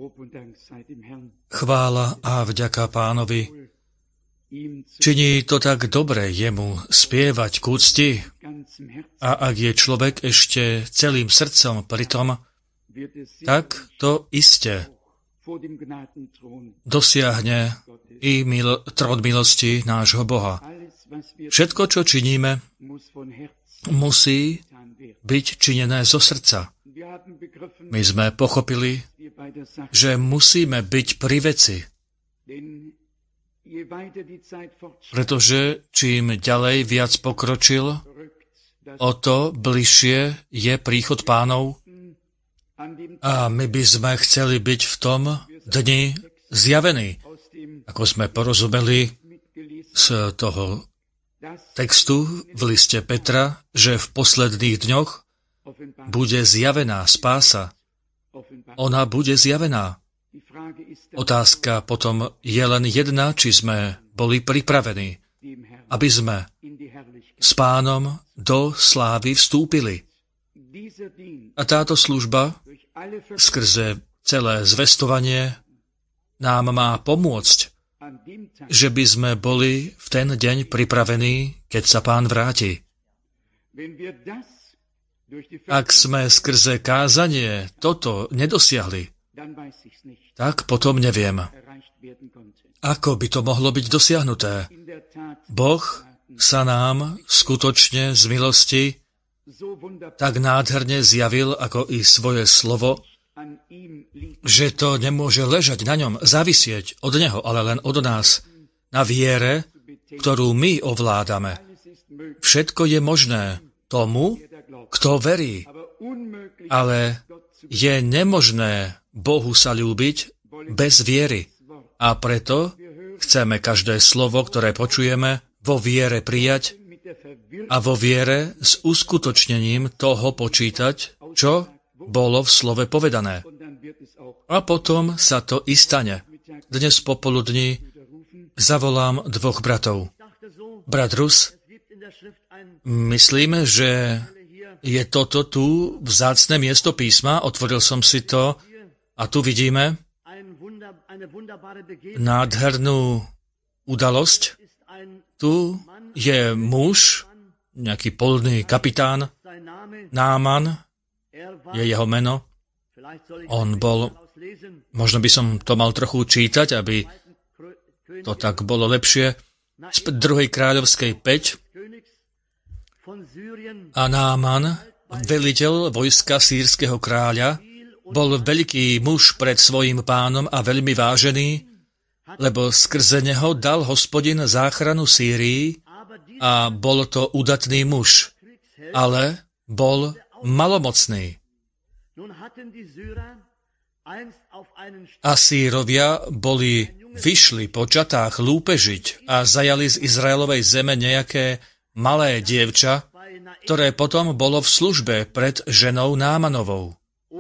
Chvála a vďaka Pánovi. Činí to tak dobre jemu spievať k úcti, a ak je človek ešte celým srdcom pritom, tak to iste dosiahne i trón milosti nášho Boha. Všetko, čo činíme, musí byť činené zo srdca. My sme pochopili, že musíme byť pri veci, pretože čím ďalej viac pokročil, o to bližšie je príchod Pánov a my by sme chceli byť v tom dni zjavení, ako sme porozumeli z toho textu v liste Petra, že v posledných dňoch bude zjavená spása. Ona bude zjavená. Otázka potom je len jedna, či sme boli pripravení, aby sme s Pánom do slávy vstúpili. A táto služba skrze celé zvestovanie nám má pomôcť, že by sme boli v ten deň pripravení, keď sa Pán vráti. Ak sme skrze kázanie toto nedosiahli, tak potom neviem, ako by to mohlo byť dosiahnuté. Boh sa nám skutočne z milosti tak nádherne zjavil, ako i svoje slovo, že to nemôže ležať na ňom, závisieť od neho, ale len od nás, na viere, ktorú my ovládame. Všetko je možné tomu, kto verí, ale je nemožné Bohu sa ľúbiť bez viery. A preto chceme každé slovo, ktoré počujeme, vo viere prijať a vo viere s uskutočnením toho počítať, čo bolo v slove povedané. A potom sa to i stane. Dnes popoludní zavolám dvoch bratov. Brat Rus, myslím, že je toto tu vzácne miesto písma, otvoril som si to a tu vidíme nádhernú udalosť. Tu je muž, nejaký polný kapitán, Náman je jeho meno. On bol, možno by som to mal trochu čítať, aby to tak bolo lepšie, z 2. kráľovskej 5. A Náman, veliteľ vojska sýrskeho kráľa, bol veľký muž pred svojím pánom a veľmi vážený, lebo skrze neho dal Hospodin záchranu Sýrii a bol to udatný muž, ale bol malomocný. Asýrovia vyšli po čatách lúpežiť a zajali z Izraelovej zeme nejaké malé dievča, ktoré potom bolo v službe pred ženou Námanovou.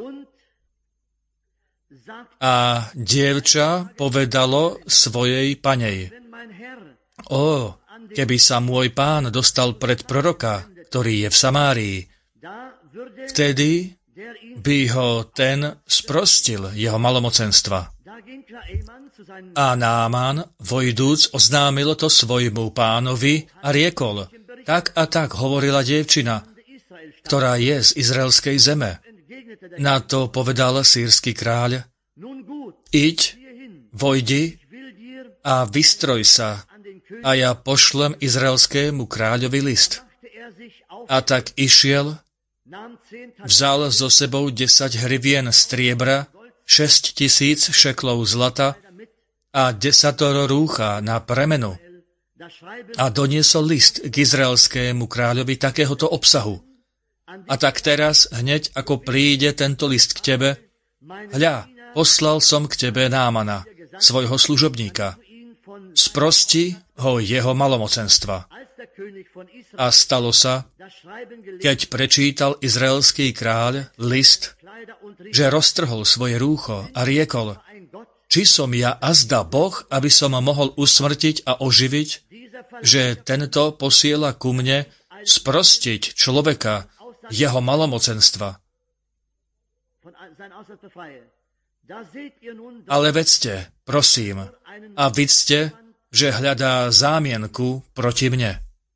A dievča povedalo svojej panej: Ó, keby sa môj pán dostal pred proroka, ktorý je v Samárii, vtedy by ho ten sprostil jeho malomocenstva. A Náman, vojdúc, oznámil to svojmu pánovi a riekol: Tak a tak hovorila dievčina, ktorá je z izraelskej zeme. Na to povedal sýrsky kráľ: Iď, vojdi a vystroj sa, a ja pošlem izraelskému kráľovi list. A tak išiel, vzal so sebou 10 hrivien striebra, 6 000 šeklov zlata a 10 rúcha na premenu a doniesol list k izraelskému kráľovi takéhoto obsahu. A tak teraz, hneď ako príde tento list k tebe, hľa, poslal som k tebe Námana, svojho služobníka. Sprosti ho jeho malomocenstva. A stalo sa, keď prečítal izraelský kráľ list, že roztrhol svoje rúcho a riekol: Či som ja azda Boh, aby som mohol usmrtiť a oživiť, že tento posiela ku mne sprostiť človeka jeho malomocenstva. Ale vedzte, prosím, a vidzte, že hľadá zámienku proti mne.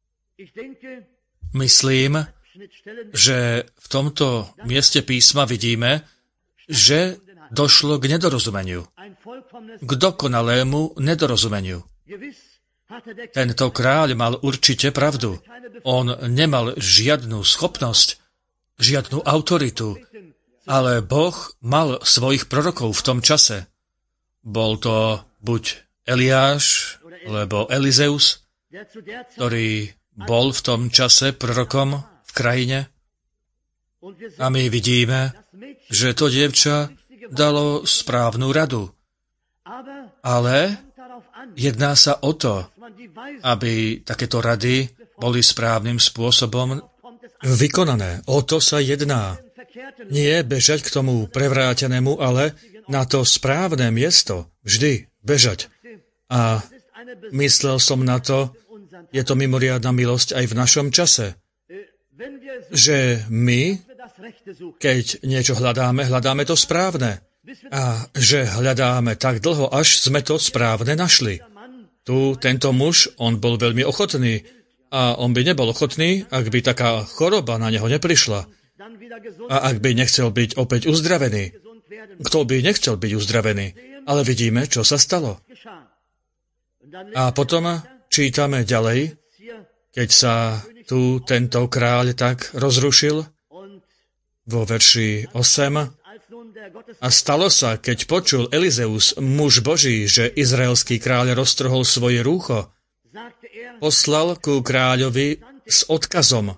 Myslím, že v tomto mieste písma vidíme, že došlo k nedorozumeniu, k dokonalému nedorozumeniu. Tento kráľ mal určite pravdu. On nemal žiadnu schopnosť, žiadnu autoritu, ale Boh mal svojich prorokov v tom čase. Bol to buď Eliáš, alebo Elizeus, ktorý bol v tom čase prorokom v krajine. A my vidíme, že to dievča dalo správnu radu. Ale jedná sa o to, aby takéto rady boli správnym spôsobom vykonané. O to sa jedná. Nie bežať k tomu prevrátenému, ale na to správne miesto vždy bežať. A myslel som na to, je to mimoriadna milosť aj v našom čase, že my, keď niečo hľadáme to správne. A že hľadáme tak dlho, až sme to správne našli. Tu tento muž, on bol veľmi ochotný a on by nebol ochotný, ak by taká choroba na neho neprišla a ak by nechcel byť opäť uzdravený. Kto by nechcel byť uzdravený? Ale vidíme, čo sa stalo. A potom čítame ďalej, keď sa tu tento kráľ tak rozrušil, vo verši 8. A stalo sa, keď počul Elizeus, muž Boží, že izraelský kráľ roztrhol svoje rúcho, poslal ku kráľovi s odkazom.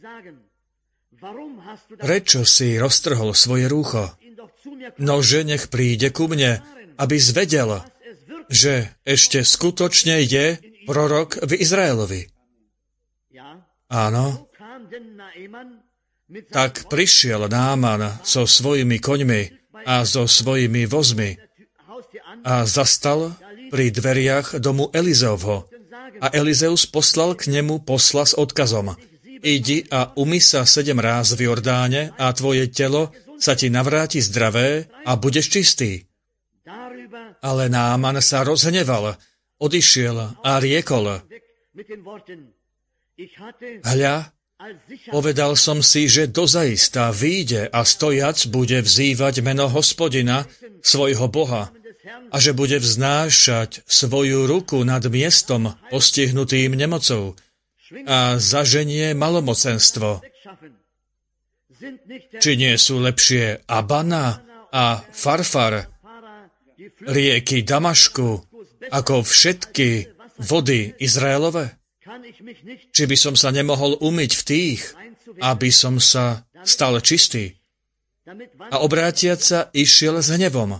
Prečo si roztrhol svoje rúcho? Nože nech príde ku mne, aby zvedel, že ešte skutočne je prorok v Izraelovi. Áno. Tak prišiel Náman so svojimi koňmi a so svojimi vozmi a zastal pri dveriach domu Elizeovho. A Elizeus poslal k nemu posla s odkazom. Idi a umyj sa 7 ráz v Jordáne a tvoje telo sa ti navráti zdravé a budeš čistý. Ale Náman sa rozhneval, odišiel a riekol. Hľa, povedal som si, že dozaista vyjde a stojac bude vzývať meno Hospodina, svojho Boha, a že bude vznášať svoju ruku nad miestom postihnutým nemocou a zaženie malomocenstvo. Či nie sú lepšie Abana a Farfar, rieky Damašku, ako všetky vody Izraelove? Či by som sa nemohol umyť v tých, aby som sa stal čistý? A obrátiac sa išiel s hnevom.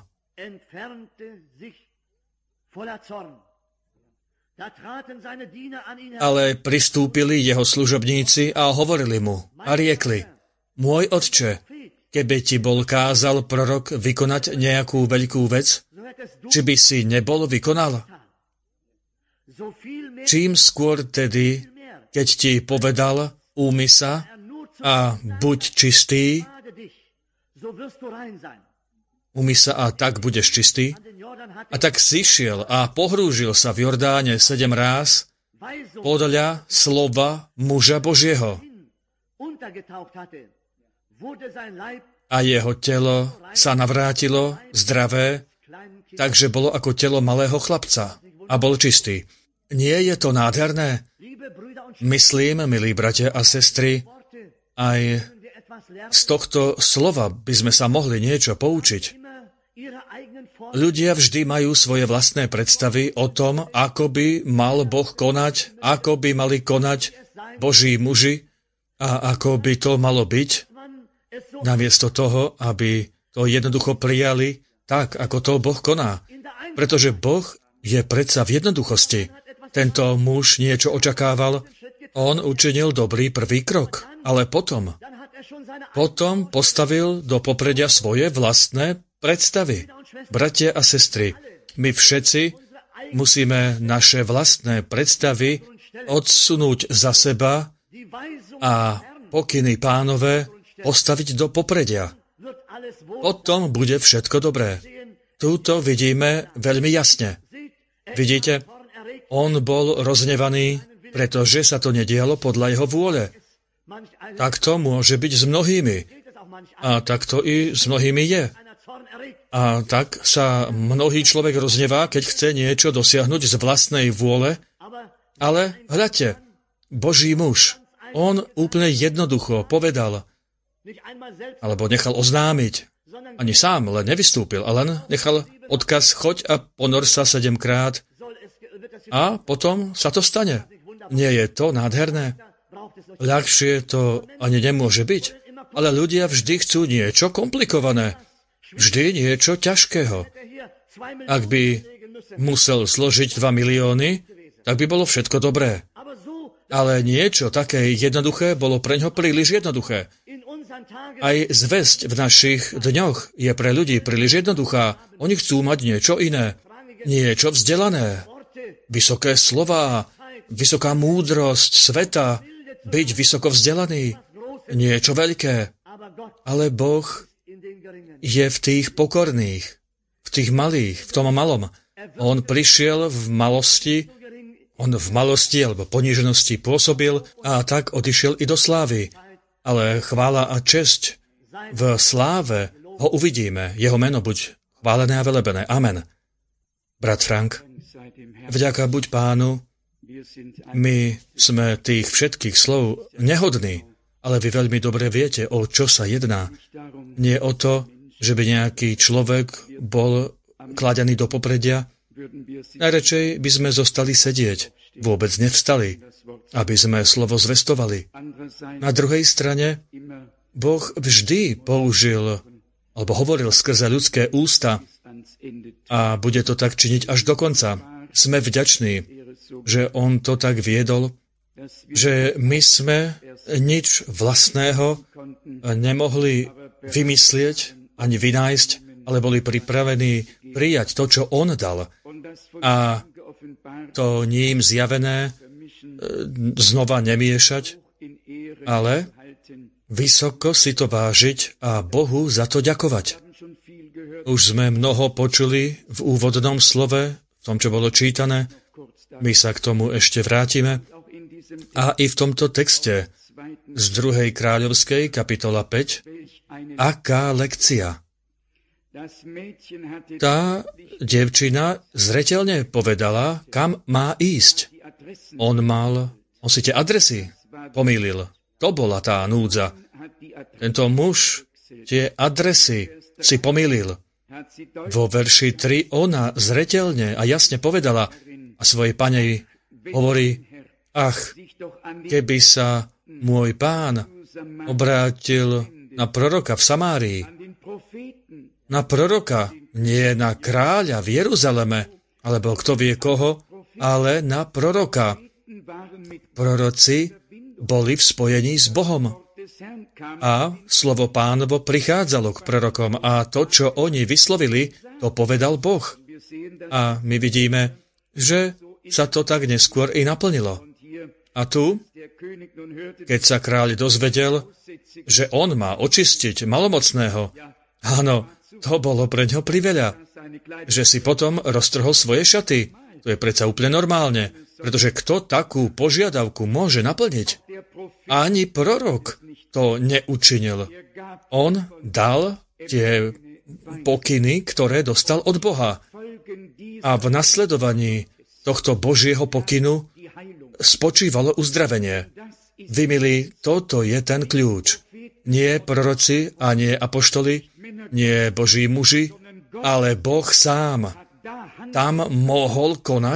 Ale pristúpili jeho služobníci a hovorili mu a riekli, môj otče, keby ti bol kázal prorok vykonať nejakú veľkú vec, či by si nebol vykonal? Čím skôr tedy, keď ti povedal, úmy sa a buď čistý, umyj sa a tak budeš čistý. A tak zišiel a pohrúžil sa v Jordáne 7 ráz podľa slova muža Božieho. A jeho telo sa navrátilo zdravé, takže bolo ako telo malého chlapca a bol čistý. Nie je to nádherné? Myslím, milí bratia a sestry, aj z tohto slova by sme sa mohli niečo poučiť. Ľudia vždy majú svoje vlastné predstavy o tom, ako by mal Boh konať, ako by mali konať Boží muži a ako by to malo byť, namiesto toho, aby to jednoducho prijali tak, ako to Boh koná. Pretože Boh je predsa v jednoduchosti. Tento muž niečo očakával, on učinil dobrý prvý krok, ale potom postavil do popredia svoje vlastné predstavy. Bratia a sestry, my všetci musíme naše vlastné predstavy odsunúť za seba a pokyny Pánove postaviť do popredia. Potom bude všetko dobré. túto vidíme veľmi jasne. Vidíte, on bol rozhnevaný, pretože sa to nedialo podľa jeho vôle. Tak to môže byť s mnohými. A tak to i s mnohými je. A tak sa mnohý človek roznevá, keď chce niečo dosiahnuť z vlastnej vôle, ale hľadte, Boží muž, on úplne jednoducho povedal, alebo nechal oznámiť, ani sám len nevystúpil, ale len nechal odkaz, choď a ponor sa 7-krát a potom sa to stane. Nie je to nádherné? Ľahšie to ani nemôže byť, ale ľudia vždy chcú niečo komplikované. Vždy niečo ťažkého. Ak by musel zložiť 2 milióny, tak by bolo všetko dobré. Ale niečo také jednoduché bolo preňho príliš jednoduché. Aj zvesť v našich dňoch je pre ľudí príliš jednoduchá. Oni chcú mať niečo iné. Niečo vzdelané. Vysoké slová, vysoká múdrosť sveta, byť vysoko vzdelaný. Niečo veľké. Ale Boh je v tých pokorných, v tých malých, v tom malom. On prišiel v malosti, alebo poníženosti pôsobil a tak odišiel i do slávy. Ale chvála a česť v sláve ho uvidíme. Jeho meno buď chválené a velebené. Amen. Brat Frank, vďaka buď Pánu, my sme tých všetkých slov nehodní, ale vy veľmi dobre viete, o čo sa jedná. Nie o to, že by nejaký človek bol kladený do popredia. Najradšej by sme zostali sedieť, vôbec nevstali, aby sme slovo zvestovali. Na druhej strane, Boh vždy použil, alebo hovoril skrze ľudské ústa a bude to tak činiť až do konca. Sme vďační, že on to tak viedol, že my sme nič vlastného nemohli vymyslieť ani vynájsť, ale boli pripravení prijať to, čo on dal. A to ním zjavené znova nemiešať, ale vysoko si to vážiť a Bohu za to ďakovať. Už sme mnoho počuli v úvodnom slove, v tom, čo bolo čítané. My sa k tomu ešte vrátime. A i v tomto texte z 2. kráľovskej, kapitola 5, aká lekcia. Tá dievčina zreteľne povedala, kam má ísť. On si tie adresy pomýlil. To bola tá núdza. Tento muž tie adresy si pomýlil. Vo verši 3 ona zreteľne a jasne povedala a svojej panej hovorí, ach, keby sa môj pán obrátil na proroka v Samárii, na proroka, nie na kráľa v Jeruzaleme, alebo kto vie koho, ale na proroka. Proroci boli v spojení s Bohom. A slovo Pánovo prichádzalo k prorokom a to, čo oni vyslovili, to povedal Boh. A my vidíme, že sa to tak neskôr i naplnilo. A tu, keď sa kráľ dozvedel, že on má očistiť malomocného, áno, to bolo pre ňo priveľa, že si potom roztrhol svoje šaty. To je predsa úplne normálne, pretože kto takú požiadavku môže naplniť? Ani prorok to neučinil. On dal tie pokyny, ktoré dostal od Boha. A v nasledovaní tohto Božieho pokynu spočívalo uzdravenie. Vy, milí, toto je ten kľúč. Nie proroci a nie apoštoli, nie Boží muži, ale Boh sám. Tam mohol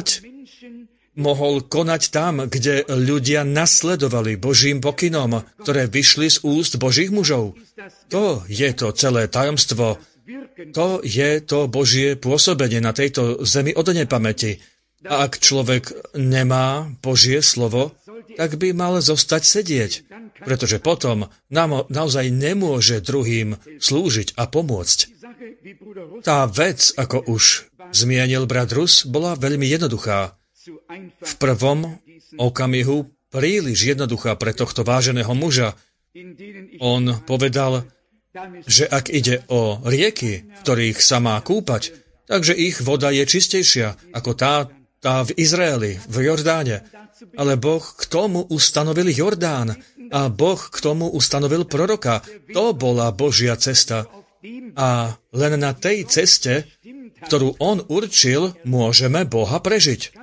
konať tam, kde ľudia nasledovali Božím pokynom, ktoré vyšli z úst Božích mužov. To je to celé tajomstvo. To je to Božie pôsobenie na tejto zemi od nepamäti. A ak človek nemá Božie slovo, tak by mal zostať sedieť, pretože potom naozaj nemôže druhým slúžiť a pomôcť. Tá vec, ako už zmienil brat Rus, bola veľmi jednoduchá. V prvom okamihu príliš jednoduchá pre tohto váženého muža. On povedal, že ak ide o rieky, v ktorých sa má kúpať, Takže ich voda je čistejšia ako tá v Izraeli, v Jordáne. Ale Boh k tomu ustanovil Jordán a Boh k tomu ustanovil proroka. To bola Božia cesta. A len na tej ceste, ktorú on určil, môžeme Boha prežiť.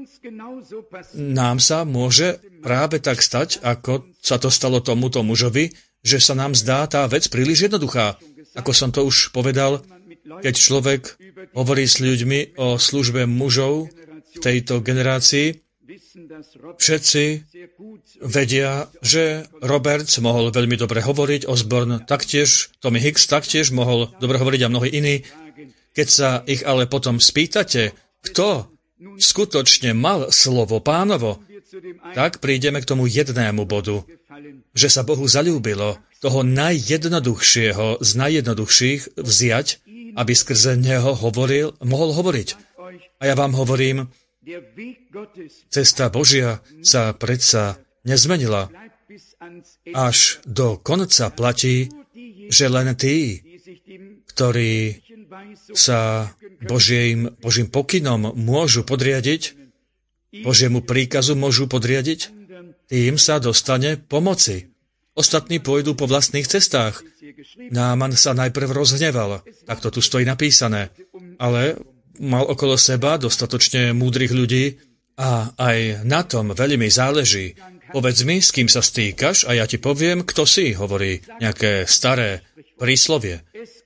Nám sa môže práve tak stať, ako sa to stalo tomuto mužovi, že sa nám zdá tá vec príliš jednoduchá. Ako som to už povedal, keď človek hovorí s ľuďmi o službe mužov v tejto generácii, všetci vedia, že Roberts mohol veľmi dobre hovoriť, Osborne taktiež, Tommy Hicks taktiež mohol dobre hovoriť a mnohí iní. Keď sa ich ale potom spýtate, kto skutočne mal slovo Pánovo, tak prídeme k tomu jednému bodu, že sa Bohu zaľúbilo toho najjednoduchšieho z najjednoduchších vziať, aby skrze neho mohol hovoriť. A ja vám hovorím, cesta Božia sa predsa nezmenila. Až do konca platí, že len tí, ktorí sa Božím pokynom môžu podriadiť, Božiemu príkazu môžu podriadiť, tým sa dostane pomoci. Ostatní pôjdu po vlastných cestách. Náman sa najprv rozhneval, tak to tu stojí napísané, ale mal okolo seba dostatočne múdrych ľudí a aj na tom veľmi záleží. Povedz mi, s kým sa stýkaš a ja ti poviem, kto si, hovorí nejaké staré príslovie.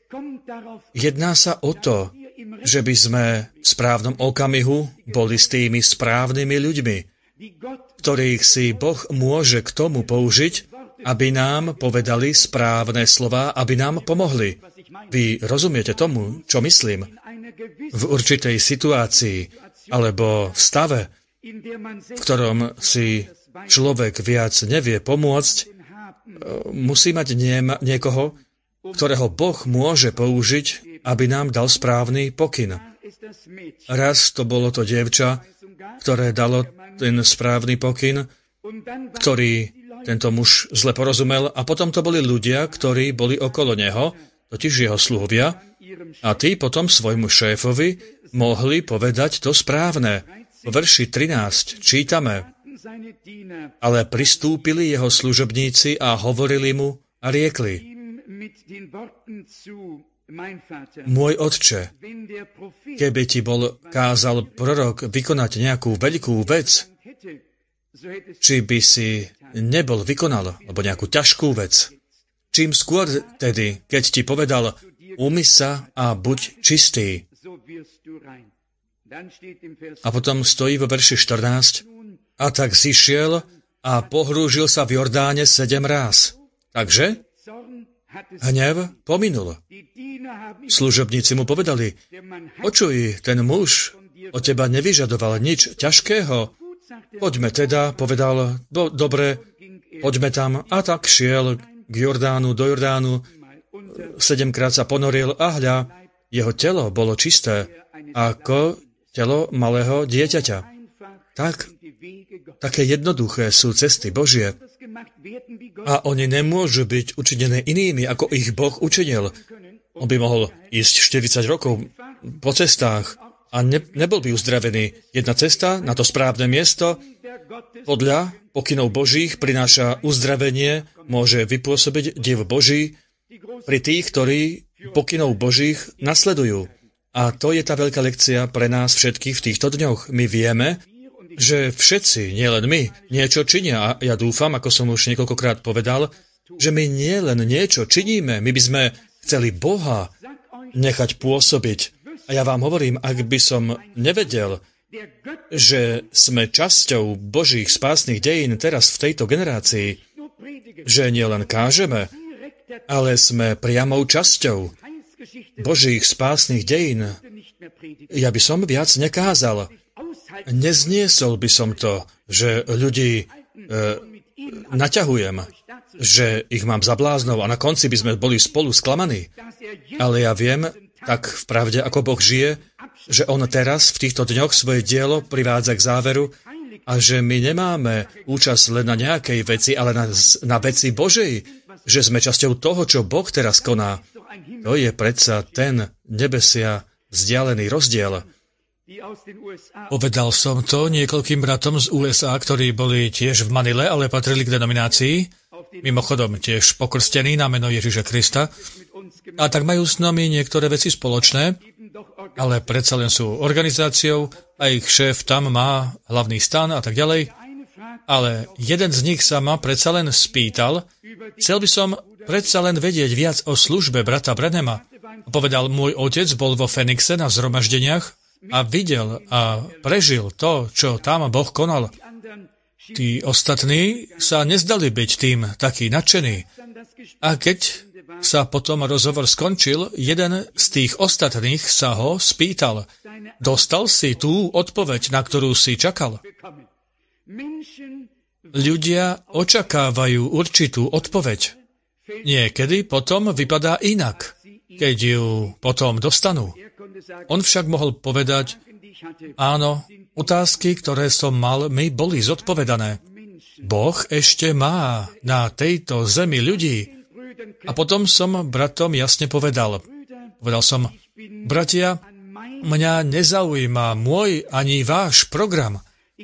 Jedná sa o to, že by sme v správnom okamihu boli s tými správnymi ľuďmi, ktorých si Boh môže k tomu použiť, aby nám povedali správne slová, aby nám pomohli. Vy rozumiete tomu, čo myslím? V určitej situácii alebo v stave, v ktorom si človek viac nevie pomôcť, musí mať niekoho, ktorého Boh môže použiť, aby nám dal správny pokyn. Raz to bolo to dievča, ktoré dalo ten správny pokyn, ktorý tento muž zle porozumel, a potom to boli ľudia, ktorí boli okolo neho, totiž jeho sluhovia, a tí potom svojmu šéfovi mohli povedať to správne. V verši 13 čítame: ale pristúpili jeho služobníci a hovorili mu a riekli: môj otče, keby ti bol kázal prorok vykonať nejakú veľkú vec, či by si nebol vykonal, alebo nejakú ťažkú vec. Čím skôr tedy, keď ti povedal, umyj sa a buď čistý. A potom stojí vo verši 14, a tak zišiel a pohrúžil sa v Jordáne 7 ráz. Takže hnev pominul. Služobníci mu povedali: počuj, ten muž od teba nevyžadoval nič ťažkého. Poďme teda, povedal, dobre, poďme tam. A tak šiel k Jordánu, do Jordánu, 7-krát sa ponoril a hľa, jeho telo bolo čisté, ako telo malého dieťaťa. Také jednoduché sú cesty Božie. A oni nemôžu byť učinené inými, ako ich Boh učinil. On by mohol ísť 40 rokov po cestách a nebol by uzdravený. Jedna cesta na to správne miesto podľa pokynov Božích prináša uzdravenie, môže vypôsobiť div Boží pri tých, ktorí pokynov Božích nasledujú. A to je tá veľká lekcia pre nás všetkých v týchto dňoch. My vieme, že všetci, nielen my, niečo činia. A ja dúfam, ako som už niekoľkokrát povedal, že my nielen niečo činíme, my by sme chceli Boha nechať pôsobiť. A ja vám hovorím, ak by som nevedel, že sme časťou Božích spásnych dejín teraz v tejto generácii, že nielen kážeme, ale sme priamou časťou Božích spásnych dejín, ja by som viac nekázal. Nezniesol by som to, že ľudí naťahujem, že ich mám za bláznov a na konci by sme boli spolu sklamaní. Ale ja viem, tak v pravde, ako Boh žije, že on teraz v týchto dňoch svoje dielo privádza k záveru a že my nemáme účasť len na nejakej veci, ale na veci Božej, že sme časťou toho, čo Boh teraz koná. To je predsa ten nebesia vzdialený rozdiel. Povedal som to niekoľkým bratom z USA, ktorí boli tiež v Manile, ale patrili k denominácii, mimochodom tiež pokrstení na meno Ježiša Krista. A tak majú s nami niektoré veci spoločné, ale predsa len sú organizáciou a ich šéf tam má hlavný stan a tak ďalej. Ale jeden z nich sa ma predsa len spýtal, chcel by som predsa len vedieť viac o službe brata Branhama. Povedal, môj otec bol vo Phoenixe na zhromaždeniach a videl a prežil to, čo tam Boh konal. Tí ostatní sa nezdali byť tým takí nadšení. A keď sa potom rozhovor skončil, jeden z tých ostatných sa ho spýtal, dostal si tú odpoveď, na ktorú si čakal? Ľudia očakávajú určitú odpoveď. Niekedy potom vypadá inak, keď ju potom dostanú. On však mohol povedať, áno, otázky, ktoré som mal, mi boli zodpovedané. Boh ešte má na tejto zemi ľudí. A potom som bratom jasne povedal. Povedal som, bratia, mňa nezaujíma môj ani váš program.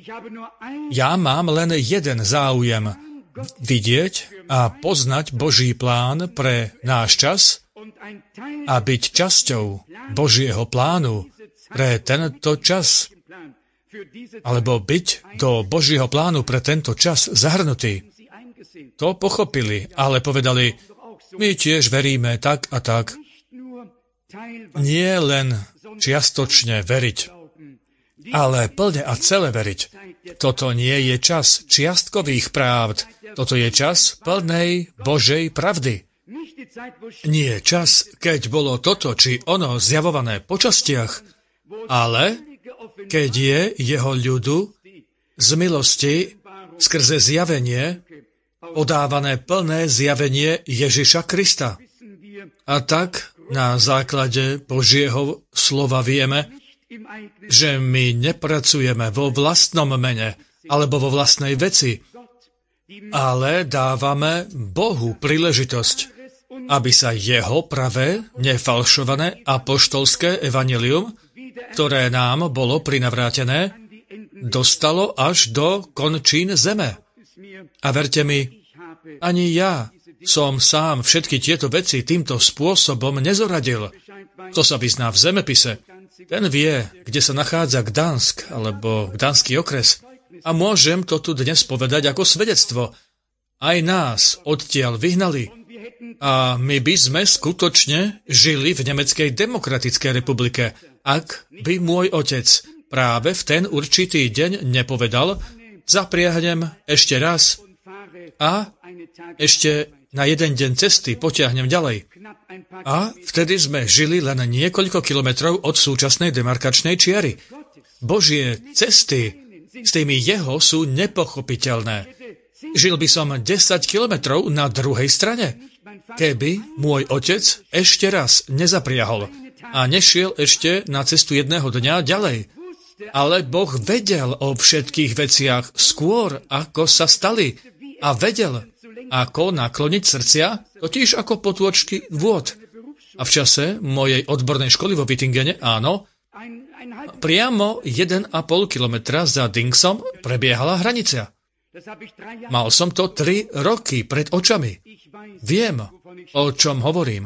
Ja mám len jeden záujem. Vidieť a poznať Boží plán pre náš čas a byť časťou Božieho plánu pre tento čas. Alebo byť do Božieho plánu pre tento čas zahrnutý. To pochopili, ale povedali, my tiež veríme tak a tak. Nie len čiastočne veriť, ale plne a celé veriť. Toto nie je čas čiastkových právd. Toto je čas plnej Božej pravdy. Nie čas, keď bolo toto či ono zjavované po častiach, ale keď je jeho ľudu z milosti skrze zjavenie podávané plné zjavenie Ježiša Krista. A tak na základe Božieho slova vieme, že my nepracujeme vo vlastnom mene alebo vo vlastnej veci, ale dávame Bohu príležitosť, aby sa jeho pravé, nefalšované apoštolské evanjelium, ktoré nám bolo prinavrátené, dostalo až do končín zeme. A verte mi, ani ja som sám všetky tieto veci týmto spôsobom nezoradil. To sa vyzná v zemepise. Ten vie, kde sa nachádza Gdansk, alebo Gdanský okres. A môžem to tu dnes povedať ako svedectvo. Aj nás odtiaľ vyhnali. A my by sme skutočne žili v Nemeckej demokratickej republike, ak by môj otec práve v ten určitý deň nepovedal, zapriahnem ešte raz a ešte na jeden deň cesty potiahnem ďalej. A vtedy sme žili len niekoľko kilometrov od súčasnej demarkačnej čiary. Božie cesty s tými jeho sú nepochopiteľné. Žil by som 10 kilometrov na druhej strane, keby môj otec ešte raz nezapriahol a nešiel ešte na cestu jedného dňa ďalej. Ale Boh vedel o všetkých veciach skôr, ako sa stali. A vedel, ako nakloniť srdcia, totiž ako potôčky vôd. A v čase mojej odbornej školy vo Wittingene, áno, priamo 1,5 kilometra za Dingsom prebiehala hranica. Mal som to 3 roky pred očami. Viem, o čom hovorím.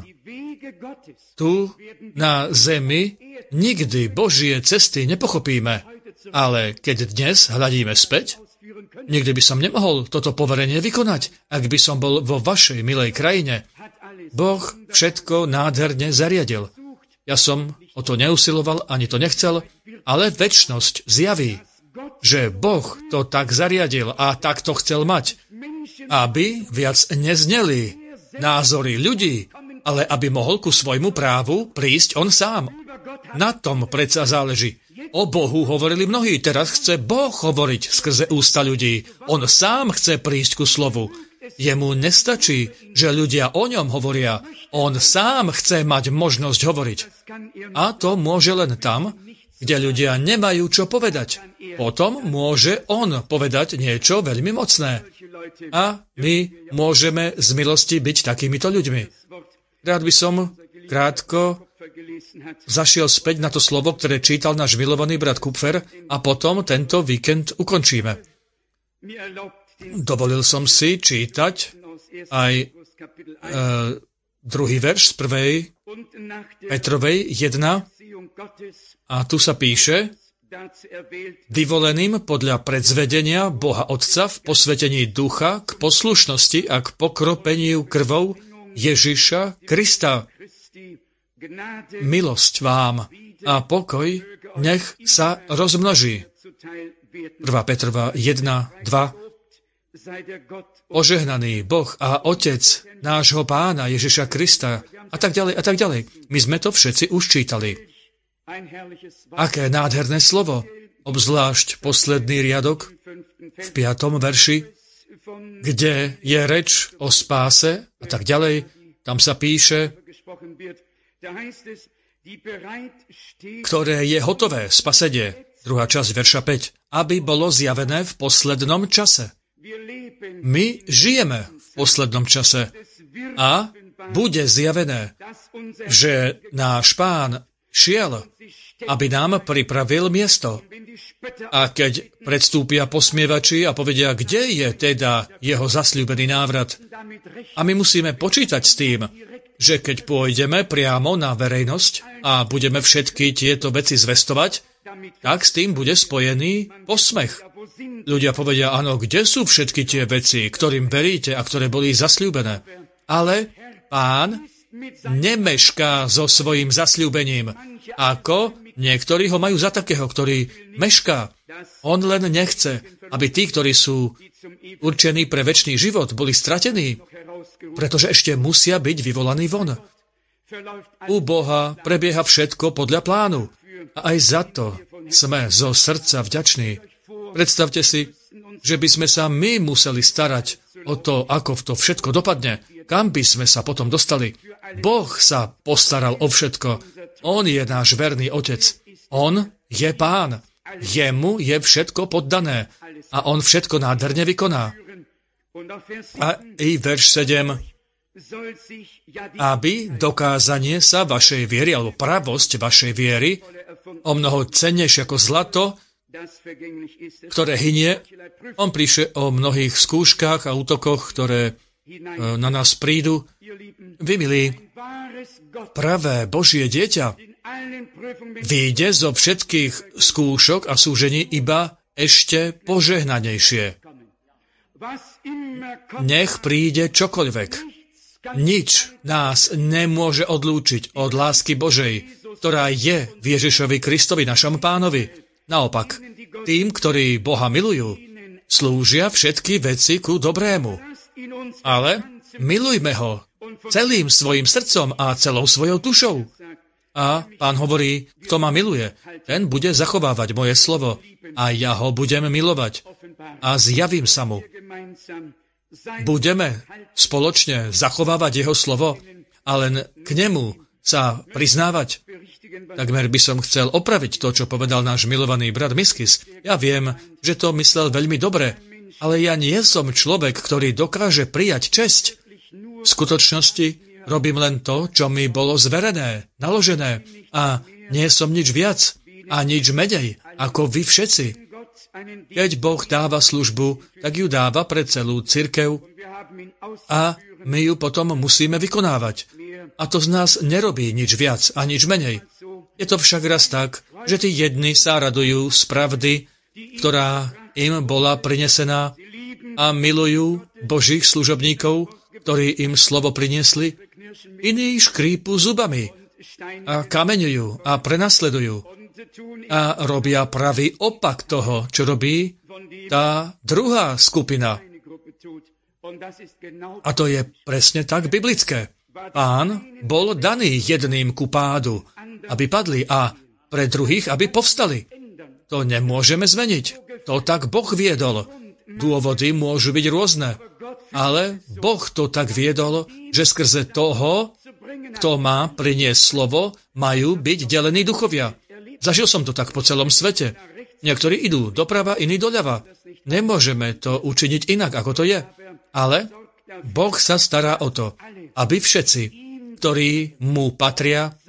Tu na zemi nikdy Božie cesty nepochopíme, ale keď dnes hľadíme späť, nikdy by som nemohol toto poverenie vykonať, ak by som bol vo vašej milej krajine. Boh všetko nádherne zariadil. Ja som o to neusiloval, ani to nechcel, ale večnosť zjaví, že Boh to tak zariadil a tak to chcel mať, aby viac nezneli názory ľudí, ale aby mohol ku svojmu právu prísť on sám. Na tom predsa záleží. O Bohu hovorili mnohí, teraz chce Boh hovoriť skrze ústa ľudí. On sám chce prísť ku slovu. Jemu nestačí, že ľudia o ňom hovoria. On sám chce mať možnosť hovoriť. A to môže len tam, kde ľudia nemajú čo povedať. Potom môže on povedať niečo veľmi mocné. A my môžeme z milosti byť takýmito ľuďmi. Rád by som krátko zašiel späť na to slovo, ktoré čítal náš milovaný brat Kupfer a potom tento víkend ukončíme. Dovolil som si čítať aj druhý verš z 1. Petrovej 1 a tu sa píše: vyvoleným podľa predzvedenia Boha Otca v posvetení ducha k poslušnosti a k pokropeniu krvou Ježiša Krista. Milosť vám a pokoj nech sa rozmnoží. 1. Petrova 1, 2. Požehnaný Boh a Otec nášho Pána Ježiša Krista a tak ďalej a tak ďalej. My sme to všetci už čítali. Aké nádherné slovo, obzvlášť posledný riadok v 5. verši, kde je reč o spáse a tak ďalej. Tam sa píše, ktoré je hotové, spasenie, druhá časť verša 5, aby bolo zjavené v poslednom čase. My žijeme v poslednom čase a bude zjavené, že náš Pán šiel, aby nám pripravil miesto. A keď predstúpia posmievači a povedia, kde je teda jeho zasľúbený návrat. A my musíme počítať s tým, že keď pôjdeme priamo na verejnosť a budeme všetky tieto veci zvestovať, tak s tým bude spojený posmech. Ľudia povedia, áno, kde sú všetky tie veci, ktorým veríte a ktoré boli zasľúbené. Ale Pán nemešká so svojím zasľúbením, ako niektorí ho majú za takého, ktorý mešká. On len nechce, aby tí, ktorí sú určení pre večný život, boli stratení, pretože ešte musia byť vyvolaní von. U Boha prebieha všetko podľa plánu. A aj za to sme zo srdca vďační. Predstavte si, že by sme sa my museli starať o to, ako to všetko dopadne. Kam by sme sa potom dostali? Boh sa postaral o všetko. On je náš verný Otec. On je Pán. Jemu je všetko poddané. A on všetko nádherne vykoná. A i verš 7. Aby dokázanie sa vašej viery, alebo pravosť vašej viery, o mnoho cennejšie ako zlato, ktoré hynie. On píše o mnohých skúškach a útokoch, ktoré na nás prídu. Vy, milí, pravé Božie dieťa vyjde zo všetkých skúšok a súžení iba ešte požehnanejšie. Nech príde čokoľvek. Nič nás nemôže odlúčiť od lásky Božej, ktorá je v Ježišovi Kristovi, našom Pánovi. Naopak, tým, ktorí Boha milujú, slúžia všetky veci ku dobrému. Ale milujme ho celým svojim srdcom a celou svojou dušou. A Pán hovorí, kto ma miluje, ten bude zachovávať moje slovo a ja ho budem milovať a zjavím sa mu. Budeme spoločne zachovávať jeho slovo a len k nemu sa priznávať. Takmer by som chcel opraviť to, čo povedal náš milovaný brat Miskis. Ja viem, že to myslel veľmi dobre, ale ja nie som človek, ktorý dokáže prijať česť. V skutočnosti robím len to, čo mi bolo zverené, naložené a nie som nič viac a nič menej ako vy všetci. Keď Boh dáva službu, tak ju dáva pre celú cirkev a my ju potom musíme vykonávať. A to z nás nerobí nič viac a nič menej. Je to však raz tak, že tí jedni sa radujú z pravdy, ktorá im bola prinesená a milujú Božích služobníkov, ktorí im slovo priniesli. Iní škrípu zubami a kameňujú a prenasledujú a robia pravý opak toho, čo robí tá druhá skupina. A to je presne tak biblické. Pán bol daný jedným ku pádu, aby padli a pre druhých, aby povstali. To nemôžeme zmeniť. To tak Boh viedol. Dôvody môžu byť rôzne, ale Boh to tak viedol, že skrze toho, kto má priniesť slovo, majú byť delení duchovia. Zažil som to tak po celom svete. Niektorí idú doprava, iní doľava. Nemôžeme to učiniť inak, ako to je. Ale Boh sa stará o to, aby všetci, ktorí mu patria,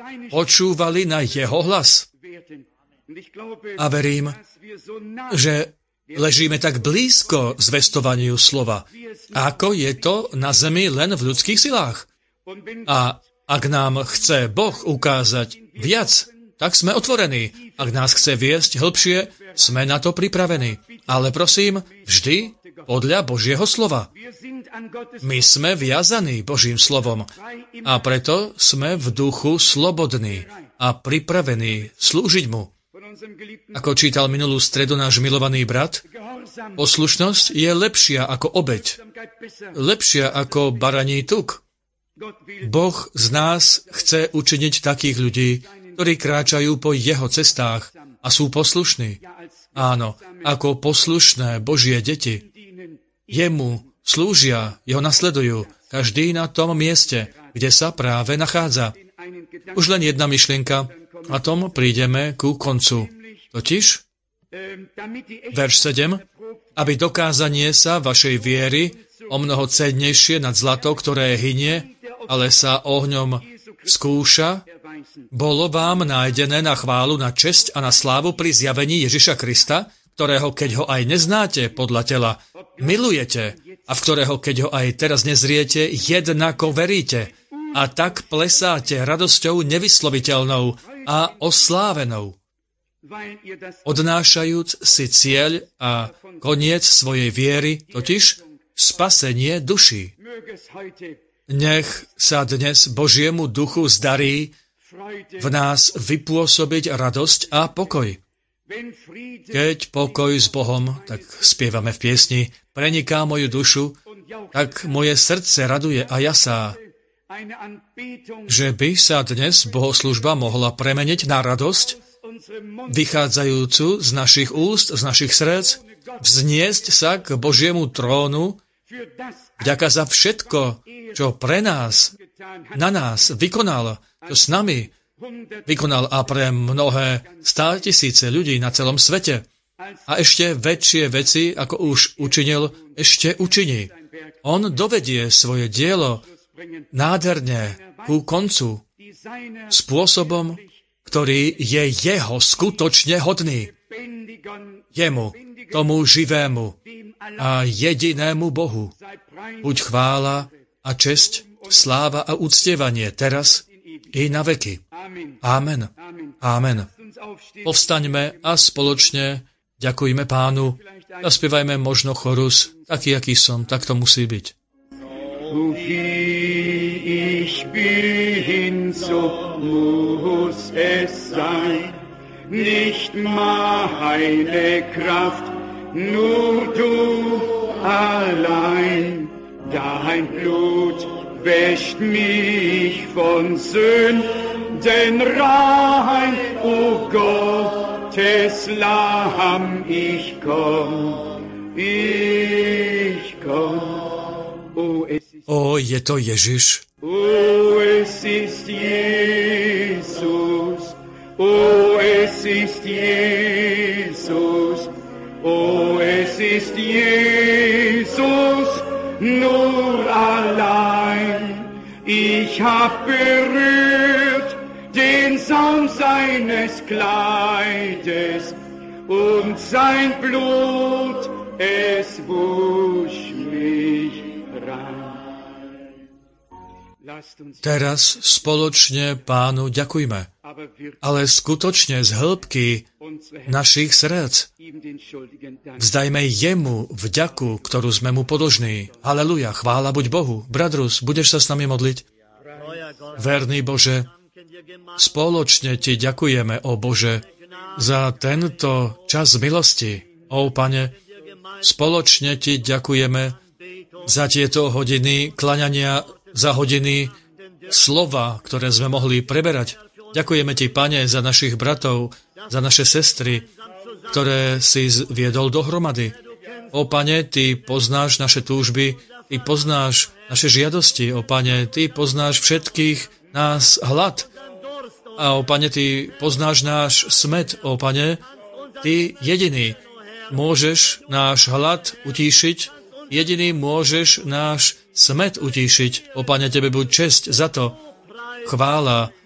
počúvali na jeho hlas. A verím, že ležíme tak blízko zvestovaniu slova, ako je to na zemi len v ľudských silách. A ak nám chce Boh ukázať viac, tak sme otvorení. Ak nás chce viesť hlbšie, sme na to pripravení. Ale prosím, vždy podľa Božieho slova. My sme viazaní Božím slovom a preto sme v duchu slobodní a pripravení slúžiť mu. Ako čítal minulú stredu náš milovaný brat, poslušnosť je lepšia ako obeť, lepšia ako baraní tuk. Boh z nás chce učiniť takých ľudí, ktorí kráčajú po jeho cestách a sú poslušní. Áno, ako poslušné Božie deti. Jemu slúžia, jeho nasledujú, každý na tom mieste, kde sa práve nachádza. Už len jedna myšlienka, a tom prídeme ku koncu. Totiž, verš 7, aby dokázanie sa vašej viery o mnoho cennejšie nad zlato, ktoré hynie, ale sa ohňom skúša, bolo vám nájdené na chválu, na česť a na slávu pri zjavení Ježiša Krista, ktorého, keď ho aj neznáte podľa tela, milujete a v ktorého, keď ho aj teraz nezriete, jednako veríte a tak plesáte radosťou nevysloviteľnou a oslávenou, odnášajúc si cieľ a koniec svojej viery, totiž spasenie duší. Nech sa dnes Božiemu duchu zdarí v nás vypôsobiť radosť a pokoj. Keď pokoj s Bohom, tak spievame v piesni, preniká moju dušu, tak moje srdce raduje a jasá. Že by sa dnes bohoslužba mohla premeniť na radosť, vychádzajúcu z našich úst, z našich srdc, vzniesť sa k Božiemu trónu, vďaka za všetko, čo pre nás, na nás vykonal, čo s nami vykonal a pre mnohé 100 000 ľudí na celom svete. A ešte väčšie veci, ako už učinil, ešte učiní. On dovedie svoje dielo nádherne ku koncu, spôsobom, ktorý je jeho skutočne hodný. Jemu, tomu živému a jedinému Bohu, buď chvála a česť, sláva a uctievanie teraz i na veky. Amen. Amen. Povstaňme a spoločne ďakujme Pánu a spievajme možno chorus, taký, aký som, tak to musí byť. Ich bin, so muss es sein, nicht meine Kraft, nur du allein, dein Blut wäscht mich von Sünden rein, o Gottes Lamm, ich komm, O, je to Ježiš. O, es ist Jesus, o, es ist Jesus, o, es ist Jesus, nur allein. Ich hab berührt den Saum seines Kleides und sein Blut, es wusch mich rein. Teraz spoločne Pánu ďakujme, ale skutočne z hĺbky našich srdc vzdajme jemu vďaku, ktorú sme mu podložní. Haleluja, chvála buď Bohu. Bradrus, budeš sa s nami modliť? Verný Bože, spoločne ti ďakujeme, o Bože, za tento čas milosti. O Pane, spoločne ti ďakujeme za tieto hodiny klaňania, za hodiny slova, ktoré sme mohli preberať. Ďakujeme ti, Pane, za našich bratov, za naše sestry, ktoré si viedol dohromady. O Pane, ty poznáš naše túžby, ty poznáš naše žiadosti. O Pane, ty poznáš všetkých nás hlad. A o Pane, ty poznáš náš smäd. O Pane, ty jediný môžeš náš hlad utíšiť, jediný môžeš náš smäd utíšiť. O Pane, tebe buď česť za to, chvála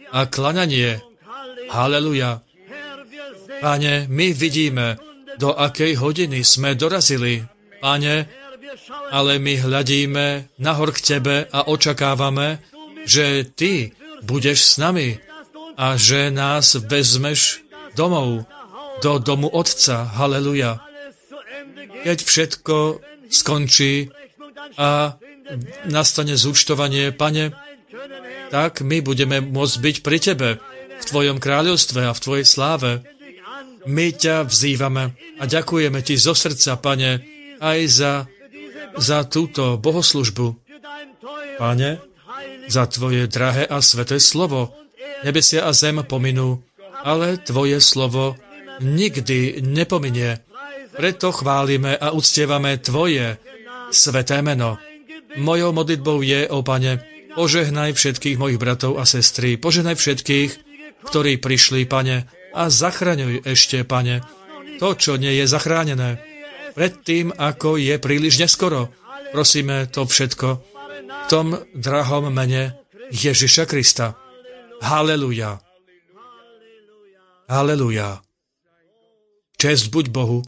a klaňanie. Haleluja. Pane, my vidíme, do akej hodiny sme dorazili. Pane, ale my hľadíme nahor k Tebe a očakávame, že Ty budeš s nami a že nás vezmeš domov, do domu Otca. Haleluja. Keď všetko skončí a nastane zúčtovanie, Pane, tak my budeme môcť byť pri Tebe, v Tvojom kráľovstve a v Tvojej sláve. My ťa vzývame a ďakujeme Ti zo srdca, Pane, aj za túto bohoslužbu. Pane, za Tvoje drahé a sveté slovo. Nebesia a zem pominú, ale Tvoje slovo nikdy nepominie. Preto chválime a uctievame Tvoje sveté meno. Mojou modlitbou je, ó Pane, požehnaj všetkých mojich bratov a sestry, požehnaj všetkých, ktorí prišli, Pane, a zachraňuj ešte, Pane, to, čo nie je zachránené. Predtým, ako je príliš neskoro, prosíme to všetko v tom drahom mene Ježiša Krista. Haleluja. Haleluja. Česť buď Bohu.